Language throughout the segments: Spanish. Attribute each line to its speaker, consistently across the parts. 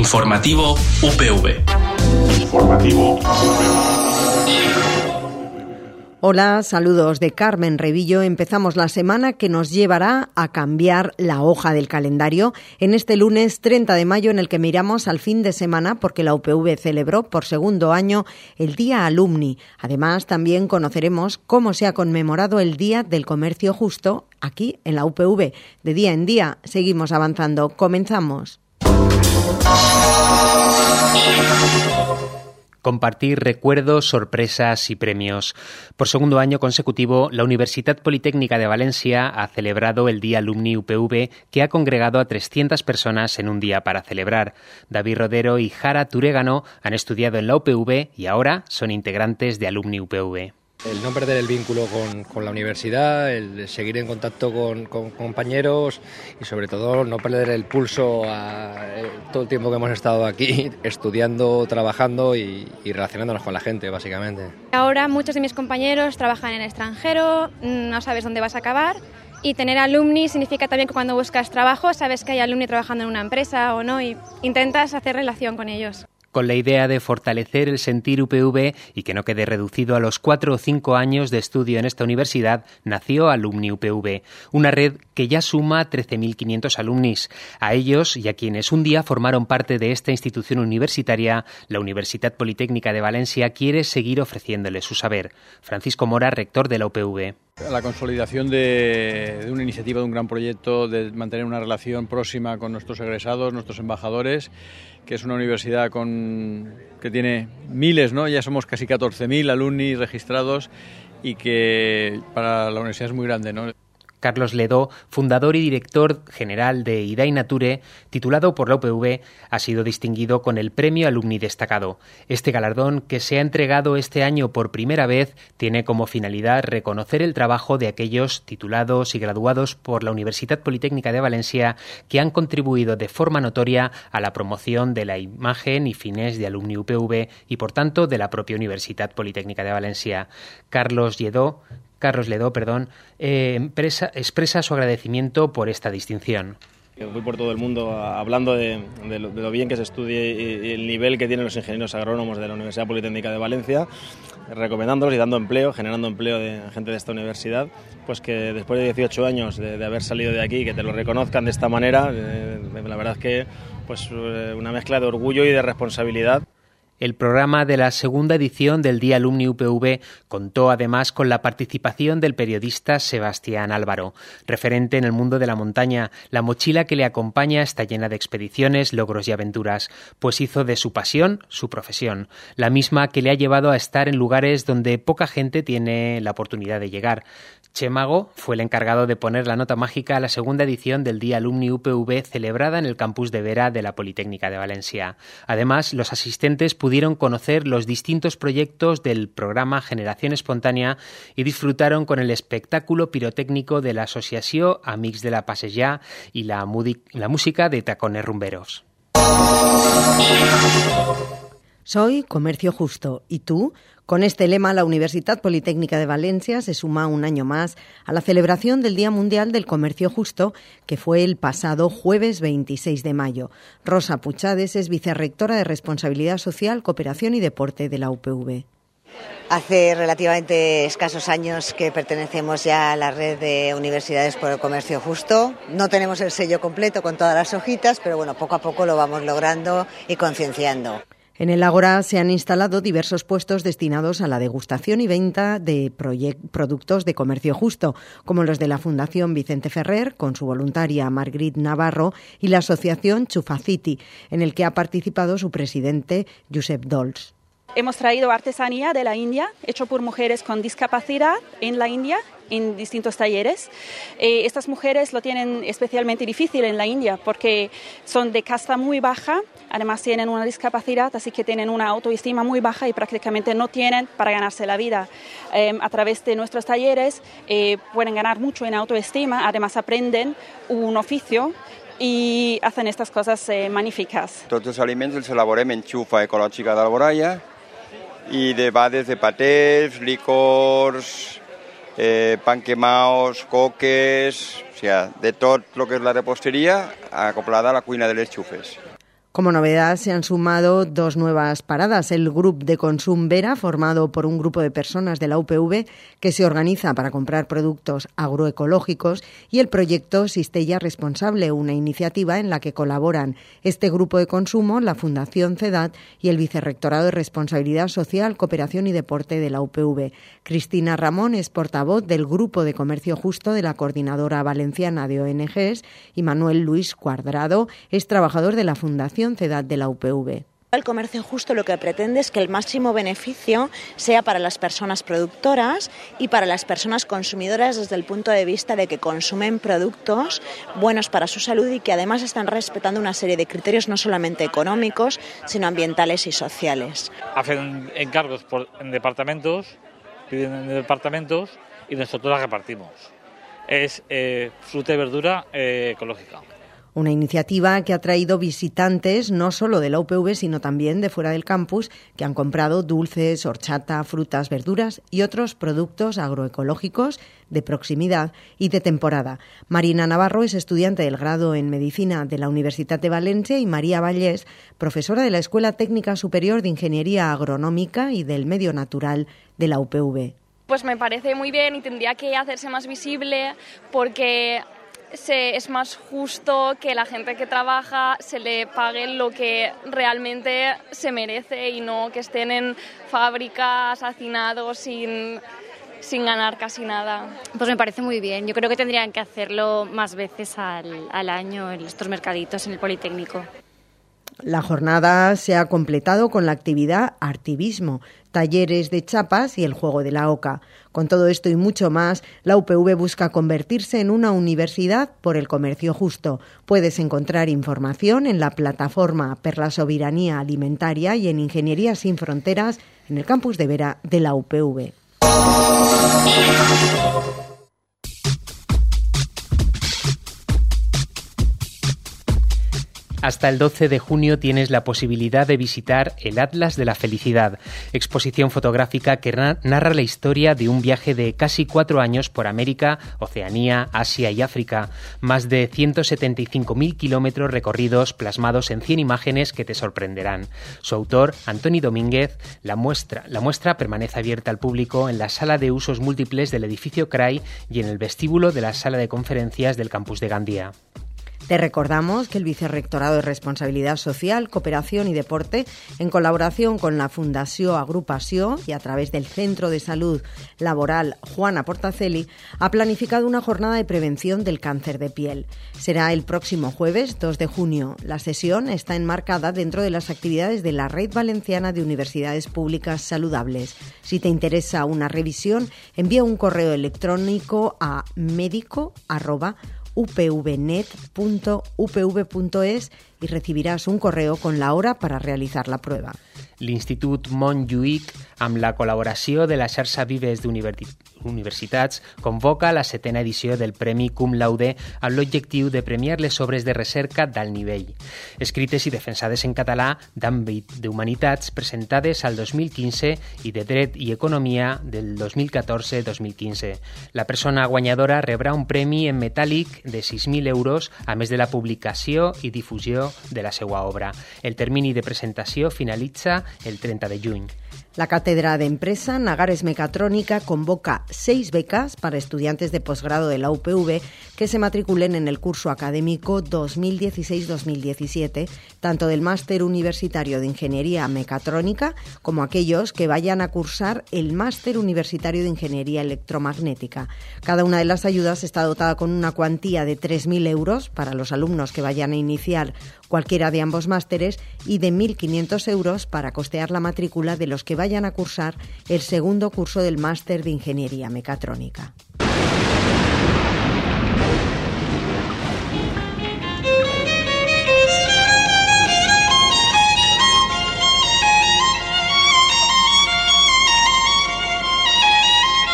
Speaker 1: Informativo UPV.
Speaker 2: Hola, saludos de Carmen Revillo. Empezamos la semana que nos llevará a cambiar la hoja del calendario en este lunes 30 de mayo, en el que miramos al fin de semana porque la UPV celebró por segundo año el Día Alumni. Además, también conoceremos cómo se ha conmemorado el Día del Comercio Justo aquí en la UPV. De día en día seguimos avanzando. Comenzamos.
Speaker 3: Compartir recuerdos, sorpresas y premios. Por segundo año consecutivo, la Universitat Politécnica de Valencia ha celebrado el Día Alumni UPV, que ha congregado a 300 personas en un día para celebrar. David Rodero y Jara Turégano han estudiado en la UPV y ahora son integrantes de Alumni UPV.
Speaker 4: El no perder el vínculo con la universidad, el seguir en contacto con compañeros y sobre todo no perder el pulso a todo el tiempo que hemos estado aquí estudiando, trabajando y relacionándonos con la gente, básicamente.
Speaker 5: Ahora muchos de mis compañeros trabajan en el extranjero, no sabes dónde vas a acabar, y tener alumni significa también que cuando buscas trabajo sabes que hay alumni trabajando en una empresa o no y intentas hacer relación con ellos.
Speaker 3: Con la idea de fortalecer el sentir UPV y que no quede reducido a los 4 o 5 años de estudio en esta universidad, nació Alumni UPV, una red que ya suma 13.500 alumnis. A ellos y a quienes un día formaron parte de esta institución universitaria, la Universitat Politécnica de Valencia quiere seguir ofreciéndoles su saber. Francisco Mora, rector de la UPV.
Speaker 6: La consolidación de una iniciativa, de un gran proyecto, de mantener una relación próxima con nuestros egresados, nuestros embajadores, que es una universidad que tiene miles, ¿no? Ya somos casi 14.000 alumni registrados y que para la universidad es muy grande, ¿no?
Speaker 3: Carlos Ledó, fundador y director general de IDAI Nature, titulado por la UPV, ha sido distinguido con el Premio Alumni Destacado. Este galardón, que se ha entregado este año por primera vez, tiene como finalidad reconocer el trabajo de aquellos titulados y graduados por la Universitat Politécnica de Valencia que han contribuido de forma notoria a la promoción de la imagen y fines de Alumni UPV y, por tanto, de la propia Universitat Politécnica de Valencia. Carlos Ledó, expresa su agradecimiento por esta distinción.
Speaker 7: Voy por todo el mundo hablando de lo bien que se estudie y el nivel que tienen los ingenieros agrónomos de la Universidad Politécnica de Valencia, recomendándolos y dando empleo, generando empleo de gente de esta universidad, pues que después de 18 años de haber salido de aquí, que te lo reconozcan de esta manera, la verdad es que pues una mezcla de orgullo y de responsabilidad.
Speaker 3: El programa de la segunda edición del Día Alumni UPV contó además con la participación del periodista Sebastián Álvaro. Referente en el mundo de la montaña, la mochila que le acompaña está llena de expediciones, logros y aventuras, pues hizo de su pasión su profesión, la misma que le ha llevado a estar en lugares donde poca gente tiene la oportunidad de llegar. Chemago fue el encargado de poner la nota mágica a la segunda edición del Día Alumni UPV celebrada en el campus de Vera de la Politécnica de Valencia. Además, los asistentes pudieron conocer los distintos proyectos del programa Generación Espontánea y disfrutaron con el espectáculo pirotécnico de la Asociació Amics de la Passejar y la música de Tacones Rumberos.
Speaker 2: Soy Comercio Justo. ¿Y tú? Con este lema, la Universitat Politécnica de Valencia se suma un año más a la celebración del Día Mundial del Comercio Justo, que fue el pasado jueves 26 de mayo. Rosa Puchades es vicerrectora de Responsabilidad Social, Cooperación y Deporte de la UPV.
Speaker 8: Hace relativamente escasos años que pertenecemos ya a la red de universidades por el comercio justo. No tenemos el sello completo con todas las hojitas, pero bueno, poco a poco lo vamos logrando y concienciando.
Speaker 2: En el Ágora se han instalado diversos puestos destinados a la degustación y venta de productos de comercio justo, como los de la Fundación Vicente Ferrer, con su voluntaria Margrit Navarro, y la Asociación Chufaciti, en el que ha participado su presidente, Josep Dols.
Speaker 9: Hemos traído artesanía de la India, hecho por mujeres con discapacidad en la India, en distintos talleres. Estas mujeres lo tienen especialmente difícil en la India porque son de casta muy baja, además tienen una discapacidad, así que tienen una autoestima muy baja y prácticamente no tienen para ganarse la vida. A través de nuestros talleres pueden ganar mucho en autoestima, además aprenden un oficio i hacen estas coses magnífiques.
Speaker 10: Tots els aliments els elaborem en xufa ecològica d'Alboraya i de bades de patès, licors, panquemaos, coques, o sea, de tot el que és la reposteria acoplada a la cuina de les xufes.
Speaker 2: Como novedad se han sumado 2 nuevas paradas. El Grup de Consum Vera, formado por un grupo de personas de la UPV que se organiza para comprar productos agroecológicos, y el proyecto Cistella Responsable, una iniciativa en la que colaboran este grupo de consumo, la Fundación CEDAT y el Vicerrectorado de Responsabilidad Social, Cooperación y Deporte de la UPV. Cristina Ramón es portavoz del Grupo de Comercio Justo de la Coordinadora Valenciana de ONGs y Manuel Luis Cuadrado es trabajador de la Fundación CEDAT de la UPV.
Speaker 11: El comercio justo lo que pretende es que el máximo beneficio sea para las personas productoras y para las personas consumidoras desde el punto de vista de que consumen productos buenos para su salud y que además están respetando una serie de criterios no solamente económicos, sino ambientales y sociales.
Speaker 12: Hacen encargos en departamentos, piden en departamentos y nosotros las repartimos. Es fruta y verdura ecológica.
Speaker 2: Una iniciativa que ha traído visitantes no solo de la UPV, sino también de fuera del campus, que han comprado dulces, horchata, frutas, verduras y otros productos agroecológicos de proximidad y de temporada. Marina Navarro es estudiante del grado en Medicina de la Universitat de Valencia y María Vallés, profesora de la Escuela Técnica Superior de Ingeniería Agronómica y del Medio Natural de la UPV.
Speaker 13: Pues me parece muy bien y tendría que hacerse más visible porque es más justo que la gente que trabaja se le pague lo que realmente se merece y no que estén en fábricas hacinados sin ganar casi nada.
Speaker 14: Pues me parece muy bien. Yo creo que tendrían que hacerlo más veces al año en estos mercaditos en el Politécnico.
Speaker 2: La jornada se ha completado con la actividad Artivismo, talleres de chapas y el juego de la oca. Con todo esto y mucho más, la UPV busca convertirse en una universidad por el comercio justo. Puedes encontrar información en la plataforma per la Soberanía Alimentaria y en Ingeniería Sin Fronteras en el campus de Vera de la UPV.
Speaker 3: Hasta el 12 de junio tienes la posibilidad de visitar el Atlas de la Felicidad, exposición fotográfica que narra la historia de un viaje de casi 4 años por América, Oceanía, Asia y África. Más de 175.000 kilómetros recorridos plasmados en 100 imágenes que te sorprenderán. Su autor, Antoni Domínguez, la muestra permanece abierta al público en la sala de usos múltiples del edificio CRAI y en el vestíbulo de la sala de conferencias del campus de Gandía.
Speaker 2: Te recordamos que el Vicerrectorado de Responsabilidad Social, Cooperación y Deporte, en colaboración con la Fundació Agrupació y a través del Centro de Salud Laboral Juana Portaceli, ha planificado una jornada de prevención del cáncer de piel. Será el próximo jueves 2 de junio. La sesión está enmarcada dentro de las actividades de la Red Valenciana de Universidades Públicas Saludables. Si te interesa una revisión, envía un correo electrónico a medico@upvnet.upv.es y recibirás un correo con la hora para realizar la prueba.
Speaker 3: L'Institut Montjuïc, amb la col·laboració de la xarxa Vives d'Universitats, convoca la 7ª edició del Premi Cum Laude amb l'objectiu de premiar les obres de recerca d'alt nivell, escrites i defensades en català d'àmbit d'humanitats, presentades al 2015 i de dret i economia del 2014-2015. La persona guanyadora rebrà un premi en metàl·lic de 6.000 euros, a més de la publicació i difusió de la seva obra. El termini de presentació finalitza el 30 de juny.
Speaker 2: La Cátedra de Empresa Nagares Mecatrónica convoca 6 becas para estudiantes de posgrado de la UPV que se matriculen en el curso académico 2016-2017, tanto del Máster Universitario de Ingeniería Mecatrónica como aquellos que vayan a cursar el Máster Universitario de Ingeniería Electromagnética. Cada una de las ayudas está dotada con una cuantía de 3.000 euros para los alumnos que vayan a iniciar cualquiera de ambos másteres y de 1.500 euros para costear la matrícula de los que vayan a cursar el segundo curso del Máster de Ingeniería Mecatrónica.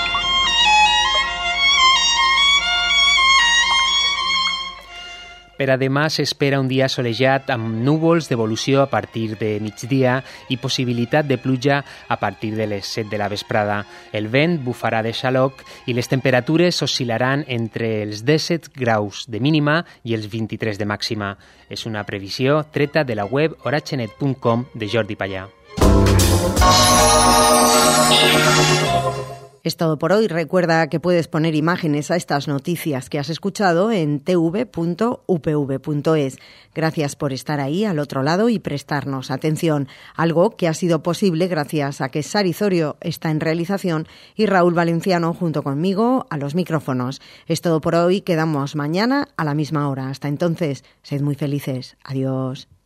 Speaker 3: Per además espera un dia solejat amb núvols d'evolució a partir de migdia i possibilitat de pluja a partir de les 7 de la vesprada. El vent bufarà de xaloc i les temperatures oscil·laran entre els 17 graus de mínima i els 23 de màxima. És una previsió treta de la web orachenet.com de Jordi Pallà.
Speaker 2: Es todo por hoy. Recuerda que puedes poner imágenes a estas noticias que has escuchado en tv.upv.es. Gracias por estar ahí al otro lado y prestarnos atención. Algo que ha sido posible gracias a que Sari Zorio está en realización y Raúl Valenciano junto conmigo a los micrófonos. Es todo por hoy. Quedamos mañana a la misma hora. Hasta entonces, sed muy felices. Adiós.